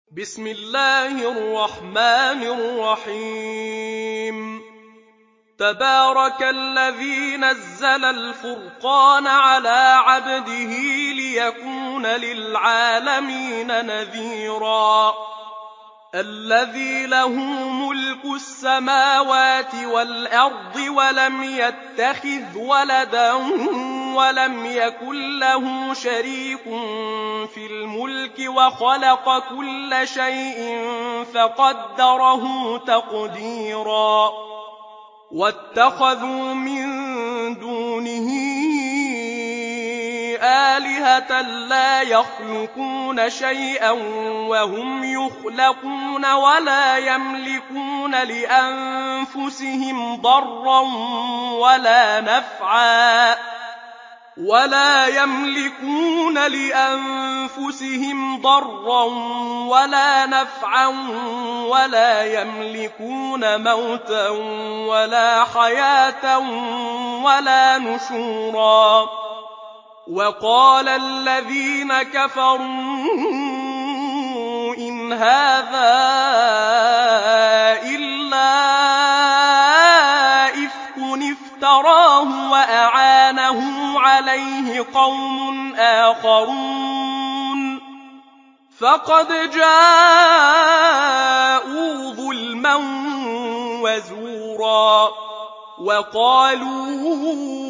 بسم الله الرحمن الرحيم. تبارك الذي نزل الفرقان على عبده ليكون للعالمين نذيرا. الذي له ملك السماوات والأرض ولم يتخذ ولدا ولم يكن له شريك في الملك وخلق كل شيء فقدره تقديرا. واتخذوا من دونه آلهة لا يخلقون شيئا وهم يخلقون ولا يملكون لأنفسهم ضرا ولا نفعا ولا يملكون موتا ولا حياة ولا نشورا. وقال الذين كفروا إن هذا إلا إفك افتراه وأعانه عليه قوم آخرون فقد جاءوا ظلما وزورا. وقالوا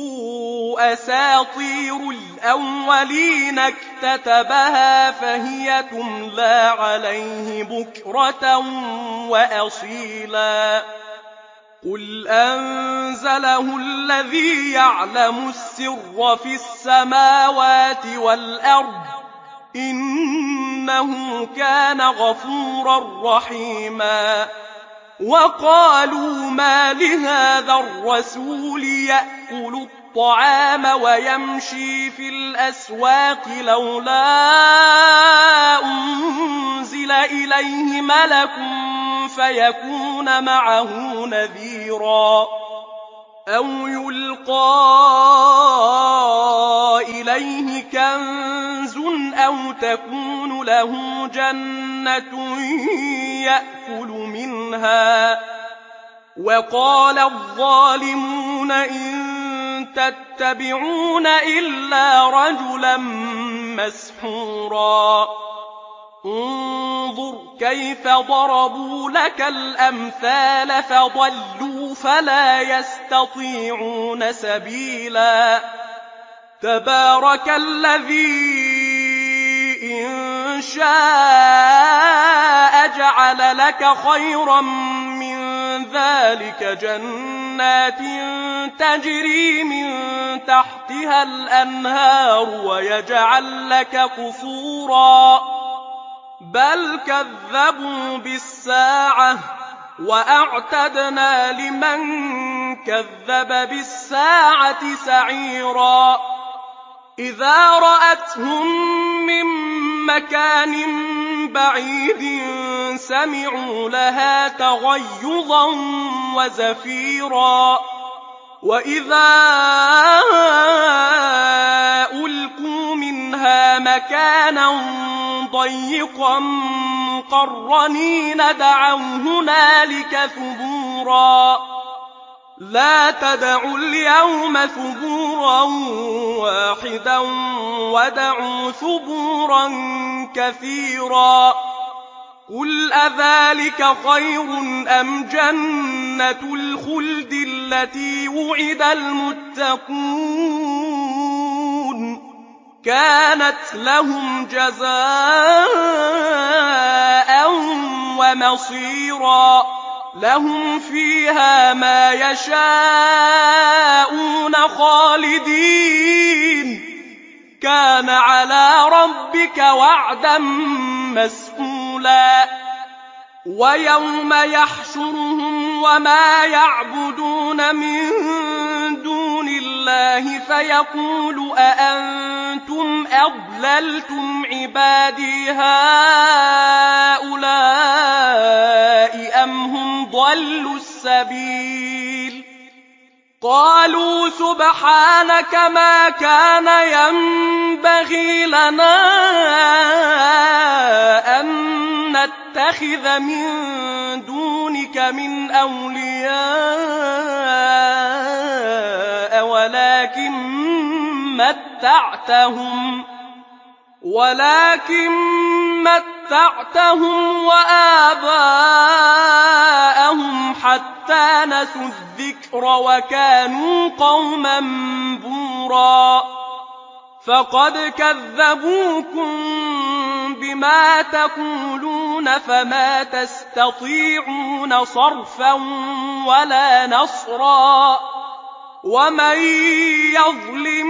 أساطير الأولين اكتتبها فهي تملى عليه بكرة وأصيلا. قل أنزله الذي يعلم السر في السماوات والأرض إنه كان غفورا رحيما. وقالوا ما لهذا الرسول يأكل الطعام ويمشي في الأسواق لولا أنزل إليه ملك فيكون معه نذيرا. أو يلقى إليه كنز أو تكون له جنة يأكل منها. وقال الظالمون إن تتبعون إلا رجلا مسحورا. انظر كيف ضربوا لك الأمثال فضلوا فلا يستطيعون سبيلا. تبارك الذي إن شاء جعل لك خيرا من ذلك جنات تجري من تحتها الأنهار ويجعل لك قصورا. بل كذبوا بالساعة وأعتدنا لمن كذب بالساعة سعيرا. إذا رأتهم من مكان بعيد سمعوا لها تغيظا وزفيرا. وإذا ألقوا منها مكانا ضيقا مقرنين دعوا هنالك ثبورا. لا تدعوا اليوم ثبورا واحدا ودعوا ثبورا كثيرا. قل أذلك خير أم جنة الخلد التي وعد المتقون كانت لهم جزاء ومصيرا. لهم فيها ما يشاءون خالدين كان على ربك وعدا مسئولا. ويوم يحشرهم وما يعبدون من دون الله فيقول أأنتم أضللتم عبادي هؤلاء أم هم ضلوا السبيل. قالوا سبحانك ما كان ينبغي لنا أن نتخذ من دونك من أولياء ولكن متعتهم وآباءهم حتى نسوا الذكر وكانوا قوما بورا فقد كذبوكم بما تقولون فما تستطيعون صرفا ولا نصرا ومن يظلم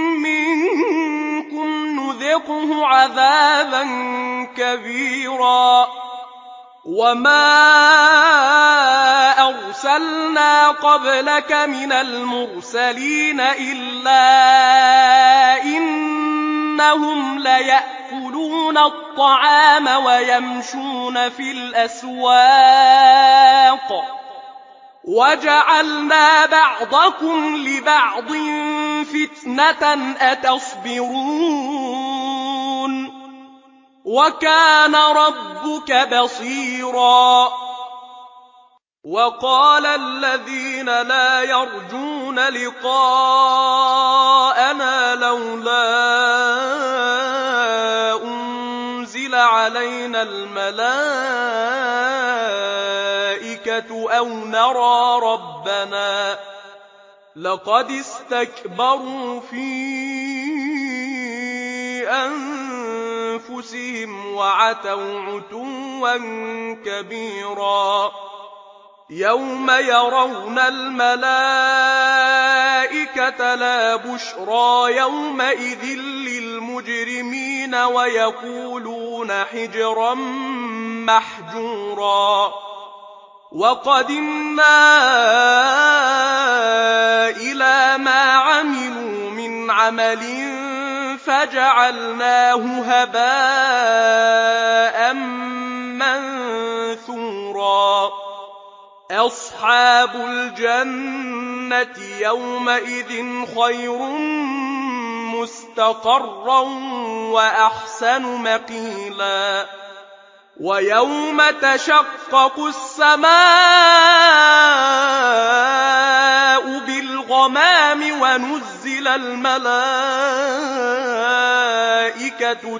منكم نذقه عذابا كبيرا وما أرسلنا قبلك من المرسلين إلا إنهم ليأكلون الطعام ويمشون في الأسواق وجعلنا بعضكم لبعض فتنة أتصبرون وكان ربك بصيرا وقال الذين لا يرجون لقاءنا لولا أنزل علينا الملائكة أو نرى ربنا لقد استكبروا في أنفسهم وعتوا عتوا كبيرا يوم يرون الملائكة لا بشرى يومئذ للمجرمين ويقولون حجرا محجورا وقدمنا إلى ما عملوا من عمل فجعلناه هباء منثورا أصحاب الجنة يومئذ خير مستقرا وأحسن مقيلا ويوم تشقق السماء بالغمام ونزل الملائكة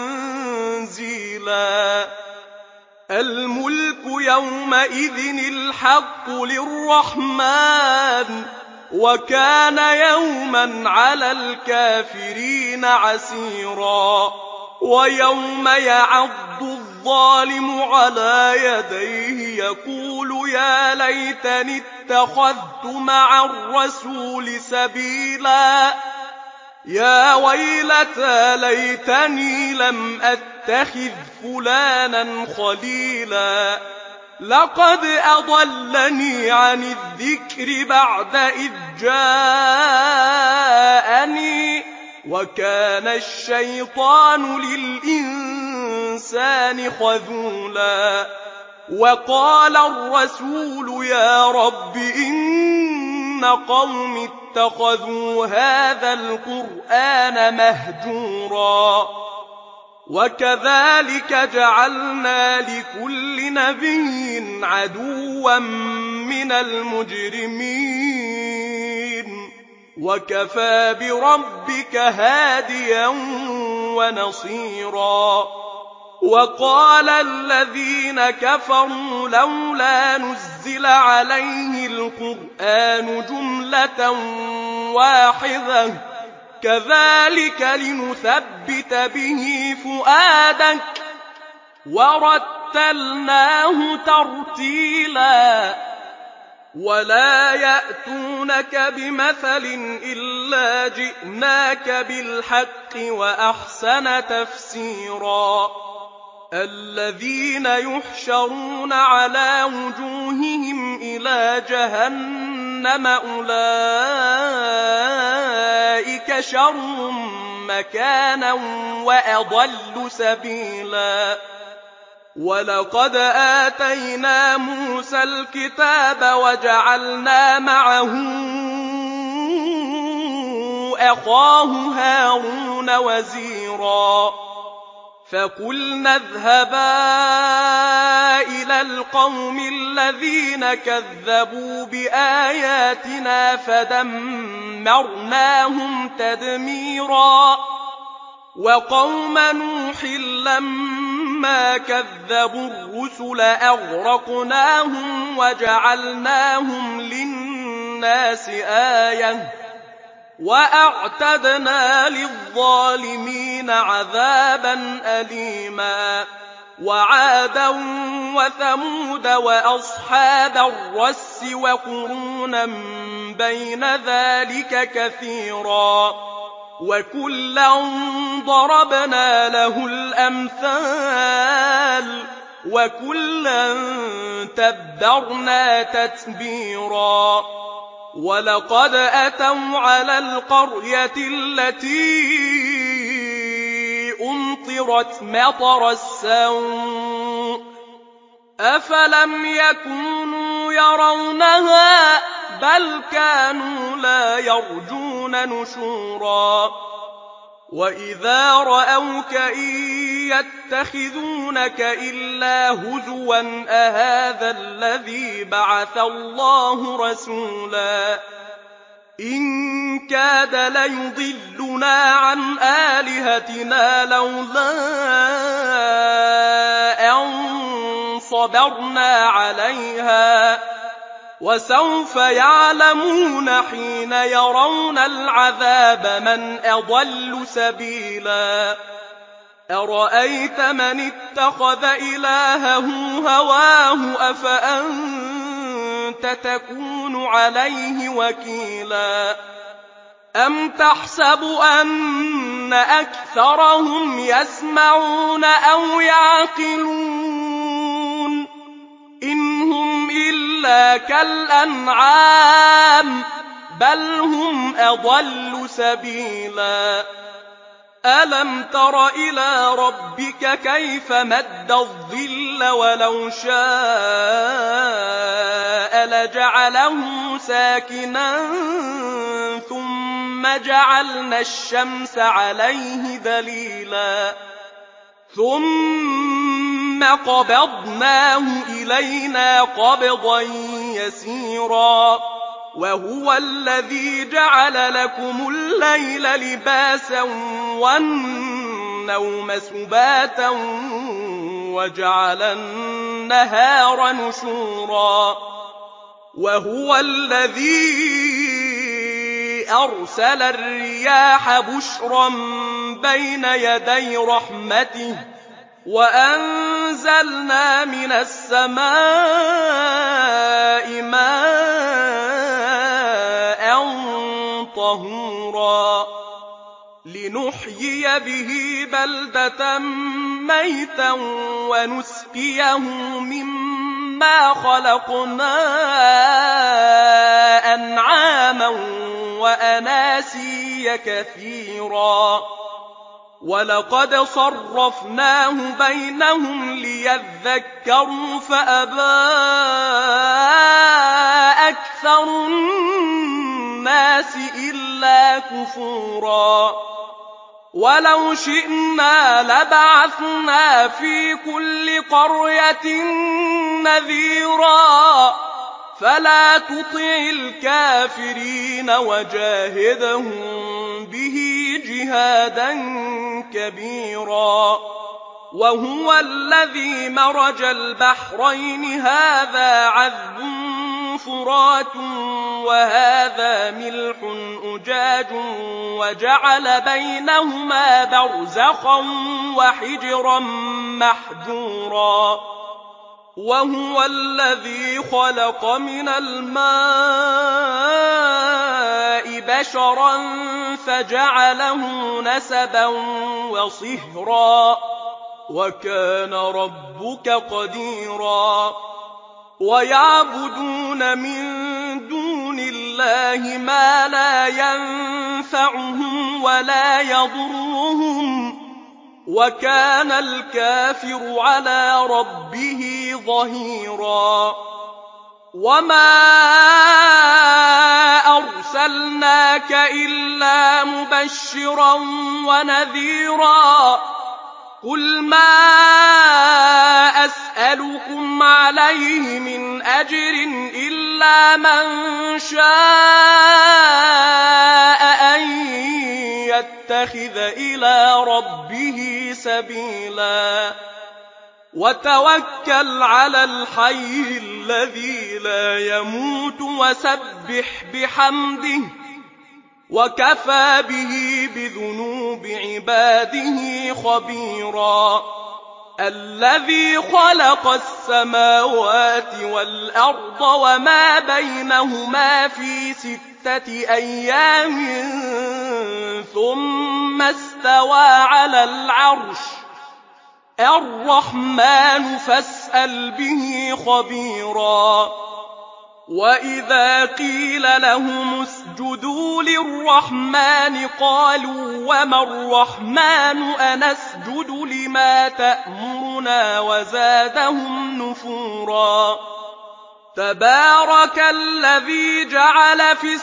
تنزيلا الملك يومئذ الحق للرحمن وكان يوما على الكافرين عسيرا ويوم يعض الظالم على يديه يقول يا ليتني اتخذت مع الرسول سبيلا يا ويلتى ليتني لم أتخذ فلانا خليلا لقد أضلني عن الذكر بعد إذ جاءني وكان الشيطان للإنسان خذولا وقال الرسول يا رب إن قوم اتخذوا هذا القرآن مهجورا وكذلك جعلنا لكل نبي عدوا من المجرمين وكفى بربك هاديا ونصيرا وقال الذين كفروا لولا نزل عليه القرآن جملة واحدة كذلك لنثبت به فؤادك ورتلناه ترتيلا ولا يأتونك بمثل إلا جئناك بالحق وأحسن تفسيرا الذين يحشرون على وجوههم إلى جهنم أولئك شر مكانا وأضل سبيلا ولقد آتينا موسى الكتاب وجعلنا معه أخاه هارون وزيرا فَقُلْنَا اذْهَبَا إِلَى الْقَوْمِ الَّذِينَ كَذَّبُوا بِآيَاتِنَا فَدَمَّرْنَاهُمْ تَدْمِيرًا وَقَوْمَ نُوحٍ لَّمَّا كَذَّبُوا الرُّسُلَ أَغْرَقْنَاهُمْ وَجَعَلْنَاهُمْ لِلنَّاسِ آيَةً وَأَعْتَدْنَا لِلظَّالِمِينَ عَذَابًا أَلِيمًا وَعَادًا وَثَمُودَ وَأَصْحَابَ الرَّسِّ وَقُرُونًا بَيْنَ ذَلِكَ كَثِيرًا وَكُلًّا ضَرَبْنَا لَهُ الْأَمْثَالَ وَكُلًّا تَبَّرْنَا تَتْبِيرًا وَلَقَدْ أَتَوْا عَلَى الْقَرْيَةِ الَّتِي أُمْطِرَتْ مَطَرَ السَّوْءِ أَفَلَمْ يَكُونُوا يَرَوْنَهَا بَلْ كَانُوا لَا يَرْجُونَ نُشُورًا وَإِذَا رَأَوْكَ إِن يَتَّخِذُونَكَ إِلَّا هُزُوًا أَهَٰذَا الَّذِي بَعَثَ اللَّهُ رَسُولًا إِن كَادَ لَيُضِلُّنَا عَنْ آلِهَتِنَا لَوْلَا أَن صَبَرْنَا عَلَيْهَا وَسَوْفَ يَعْلَمُونَ حِينَ يَرَوْنَ الْعَذَابَ مَنْ أَضَلُّ سَبِيلًا أَرَأَيْتَ مَنِ اتَّخَذَ إِلَٰهَهُ هَوَاهُ أَفَأَنتَ تَكُونُ عَلَيْهِ وَكِيلًا أَمْ تَحْسَبُ أَنَّ أَكْثَرَهُمْ يَسْمَعُونَ أَوْ يَعْقِلُونَ إِنْ هُمْ إِلَّا كَالْأَنْعَامِ بَلْ هُمْ أَضَلُّ سَبِيلًا أَلَمْ تَرَ إِلَىٰ رَبِّكَ كَيْفَ مَدَّ الظِّلَّ وَلَوْ شَاءَ لَجَعَلَهُ سَاكِنًا ثُمَّ جَعَلْنَا الشَّمْسَ عَلَيْهِ دَلِيلًا ثُمَّ قَبَضْنَاهُ إِلَيْنَا قَبْضًا يَسِيرًا وَهُوَ الَّذِي جَعَلَ لَكُمُ اللَّيْلَ لِبَاسًا وَالنَّوْمَ سُبَاتًا وَجَعَلَ النَّهَارَ نُشُورًا وَهُوَ الَّذِي أَرْسَلَ الرِّيَاحَ بُشْرًا بَيْنَ يَدَيْ رَحْمَتِهِ وَأَنزَلْنَا مِنَ السَّمَاءِ مَاءً طَهُورًا لِنُحْيِيَ بِهِ بَلْدَةً مَّيْتًا وَنُسْقِيَهُ مِمَّا خَلَقْنَا أَنْعَامًا وَأَنَاسِيَّ كَثِيرًا وَلَقَدْ صَرَّفْنَاهُ بَيْنَهُمْ لِيَذَّكَّرُوا فَأَبَىٰ أَكْثَرُ النَّاسِ إِلَّا كُفُورًا وَلَوْ شِئْنَا لَبَعَثْنَا فِي كُلِّ قَرْيَةٍ نَّذِيرًا فَلَا تُطِعِ الْكَافِرِينَ وَجَاهِدْهُم بِهِ جِهَادًا كَبِيرًا وَهُوَ الَّذِي مَرَجَ الْبَحْرَيْنِ هَٰذَا عَذْبٌ فُرَاتٌ وَهَٰذَا مِلْحٌ أُجَاجٌ وَجَعَلَ بَيْنَهُمَا بَرْزَخًا وَحِجْرًا مَّحْجُورًا وَهُوَ الَّذِي خَلَقَ مِنَ الْمَاءِ بَشَرًا فَجَعَلَهُ نَسَبًا وَصِهْرًا وَكَانَ رَبُّكَ قَدِيرًا وَيَعْبُدُونَ مِن دُونِ اللَّهِ مَا لَا يَنفَعُهُمْ وَلَا يَضُرُّهُمْ وَكَانَ الْكَافِرُ عَلَىٰ رَبِّهِ ظَهِيرًا وَمَا أَرْسَلْنَاكَ إِلَّا مُبَشِّرًا وَنَذِيرًا قُلْ مَا أَسْأَلُكُمْ عَلَيْهِ مِنْ أَجْرٍ إِلَّا مَن شَاءَ أَن يَتَّخِذَ إِلَىٰ رَبِّهِ سَبِيلًا وَتَوَكَّلْ عَلَى الْحَيِّ الَّذِي لَا يَمُوتُ وَسَبِّحْ بِحَمْدِهِ وَكَفَىٰ بِهِ بِذُنُوبِ عِبَادِهِ خَبِيرًا الَّذِي خَلَقَ السَّمَاوَاتِ وَالْأَرْضَ وَمَا بَيْنَهُمَا فِي 6 أَيَّامٍ ثُمَّ اسْتَوَىٰ عَلَى الْعَرْشِ الرَّحْمَٰنُ فَاسْأَلْ بِهِ خَبِيرًا وَإِذَا قِيلَ لَهُمُ اسْجُدُوا لِلرَّحْمَٰنِ قَالُوا وَمَا الرَّحْمَٰنُ أَنَسْجُدُ لِمَا تَأْمُرُنَا وَزَادَهُمْ نُفُورًا تَبَارَكَ الَّذِي جَعَلَ فِي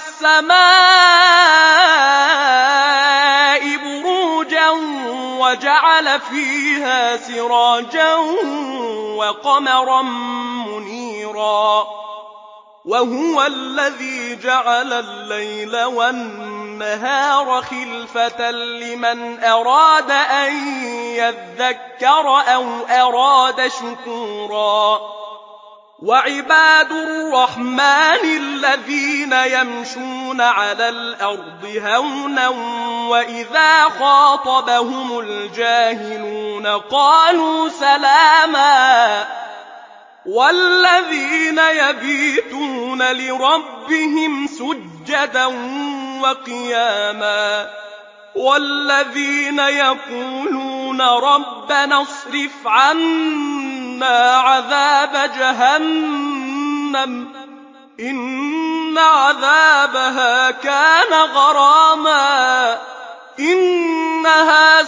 السَّمَاءِ بُرُوجًا وَجَعَلَ فِيهَا سِرَاجًا وَقَمَرًا مُّنِيرًا وَهُوَ الَّذِي جَعَلَ اللَّيْلَ وَالنَّهَارَ خِلْفَةً لِّمَنْ أَرَادَ أَن يَذَّكَّرَ أَوْ أَرَادَ شُكُورًا وَعِبَادُ الرَّحْمَٰنِ الَّذِينَ يَمْشُونَ عَلَى الْأَرْضِ هَوْنًا وَإِذَا خَاطَبَهُمُ الْجَاهِلُونَ قَالُوا سَلَامًا وَالَّذِينَ يَبِيتُونَ لِرَبِّهِمْ سُجَّدًا وَقِيَامًا وَالَّذِينَ يَقُولُونَ رَبَّنَا اصْرِفْ عَنَّا عَذَابَ جَهَنَّمَ إِنَّ عَذَابَهَا كَانَ غَرَامًا إِنَّهَا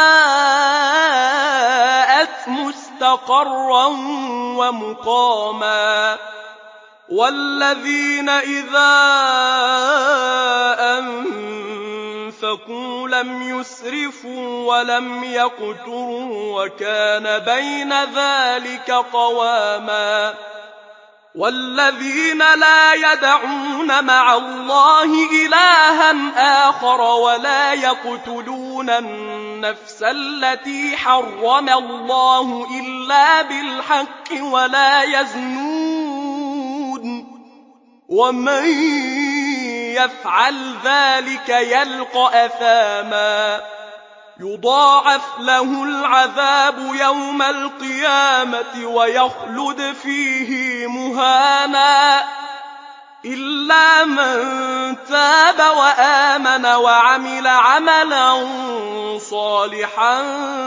سَاءَتْ مُسْتَقَرًّا وَمُقَامًا وَالَّذِينَ إِذَا أَنفَقُوا لَمْ يُسْرِفُوا وَلَمْ يَقْتُرُوا وَكَانَ بَيْنَ ذَلِكَ قَوَامًا وَالَّذِينَ لَا يَدْعُونَ مَعَ اللَّهِ إِلَٰهًا آخَرَ وَلَا يَقْتُلُونَ النَّفْسَ الَّتِي حَرَّمَ اللَّهُ إِلَّا بِالْحَقِّ وَلَا يَزْنُونَ وَمَن يَفْعَلْ ذَلِكَ يَلْقَ أَثَامًا يُضَاعَفْ لَهُ الْعَذَابُ يَوْمَ الْقِيَامَةِ وَيَخْلُدْ فِيهِ مُهَانًا إِلَّا مَن تَابَ وَآمَنَ وَعَمِلَ عَمَلًا صَالِحًا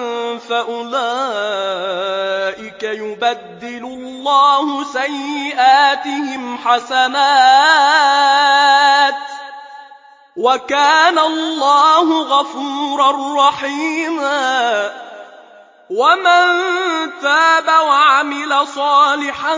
فَأُولَٰئِكَ يُبَدِّلُ اللَّهُ سَيِّئَاتِهِمْ حَسَنَاتٍ وَكَانَ اللَّهُ غَفُورًا رَّحِيمًا وَمَن تَابَ وَعَمِلَ صَالِحًا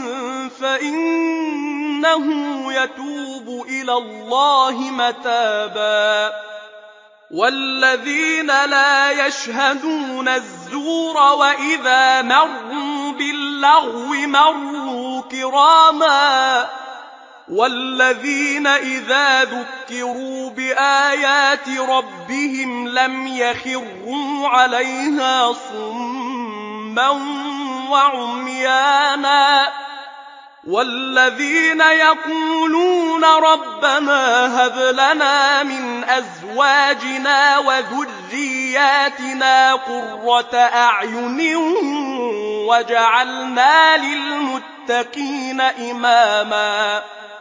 فَإِنَّهُ يَتُوبُ إِلَى اللَّهِ مَتَابًا وَالَّذِينَ لَا يَشْهَدُونَ الزُّورَ وَإِذَا مَرُّوا بِاللَّغْوِ مَرُّوا كِرَامًا وَالَّذِينَ إِذَا ذُكِّرُوا بِآيَاتِ رَبِّهِمْ لَمْ يَخِرُّوا عَلَيْهَا صُمًّا وَعُمْيَانًا وَالَّذِينَ يَقُولُونَ رَبَّنَا هَبْ لَنَا مِنْ أَزْوَاجِنَا وَذُرِّيَّاتِنَا قُرَّةَ أَعْيُنٍ وَاجْعَلْنَا لِلْمُتَّقِينَ إِمَامًا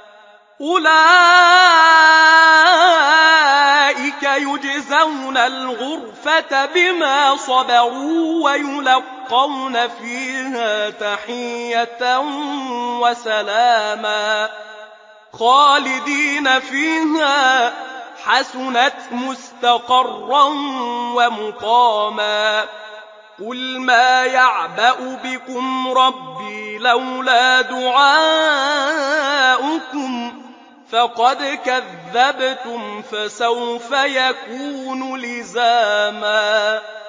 أُولَٰئِكَ يُجْزَوْنَ الْغُرْفَةَ بِمَا صَبَرُوا وَيُلَقَّوْنَ فِيهَا تَحِيَّةً وَسَلَامًا خَالِدِينَ فِيهَا حَسُنَتْ مُسْتَقَرًّا وَمُقَامًا قُلْ مَا يَعْبَأُ بِكُمْ رَبِّي لَوْلَا دُعَاؤُكُمْ فَقَدْ كَذَّبْتُمْ فَسَوْفَ يَكُونُ لِزَامًا